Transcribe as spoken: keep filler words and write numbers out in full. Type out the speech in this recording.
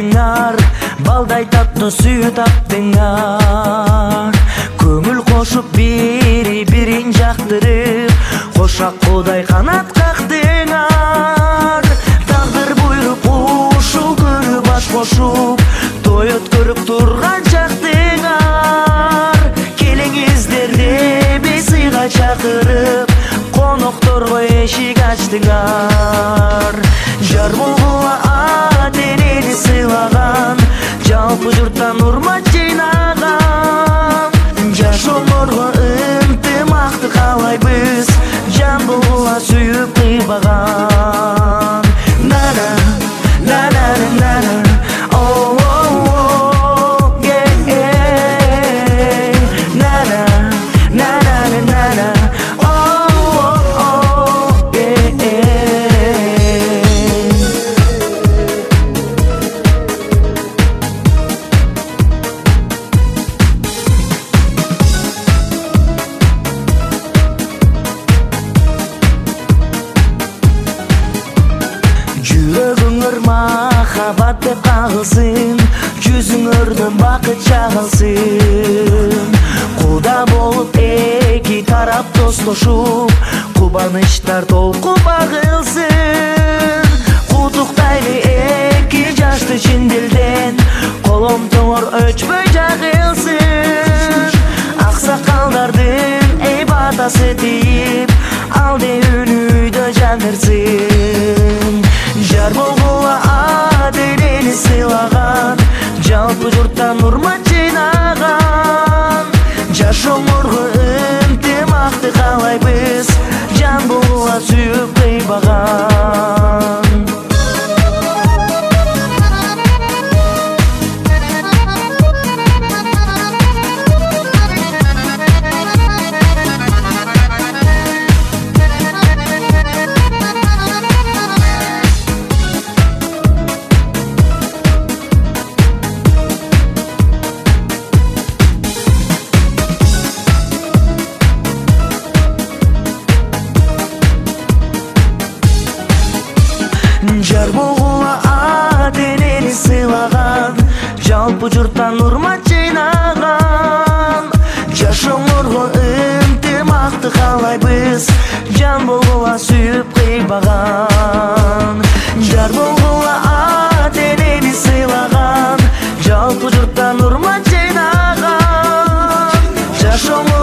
таптыңар, балдай татты сүйі таптыңар. Көңіл қошып бири-бирин жақтырып, қошақ құдай қанат қақтыңар. Тағдыр бұйрып ұшыл көріп аш қошып, той өткөріп тұрған жақтыңар. Келеңіздерде бейсыға шақырып, қонақтарға ешік аштыңар. Жар болуға ата-енені сыйлаған, жалпы жұрттан урмат жинаған. Жашоолорго ынтымақты қалайбыз, жан болуға сүйіп қийбаган. Нана, нана, нана, оу, оу, оу, ей, нана, нана, нана, жүрегіңір махаббат деп қағылсын, жүзіңірдің бақыт жағылсын. Құда болып эки тарап достошуп, кубаныштар толқу бағылсын. Құттықтайлы эки жашты чінділден, қолым тоңор өчпөй жағылсын. Ақсақалдардың эй батасы тиіп, алды үнүйді жаңырсын. Жар болуға ата-енені сыйлаған, жалпы жұрттан урмат жинаған. Жашоолорго ынтымақты қалайбыз, жан болуға сүйіп қийбаган. Жар болуға ата-енені сыйлаған, жалпы жұрттан урмат жинаған. Жашоолорго ынтымақты қалайбыз, жан болуға сүйіп қийбаган. Жар болуға ата-енені сыйлаған, жалпы жұрттан урмат жинаған. Жашоолорго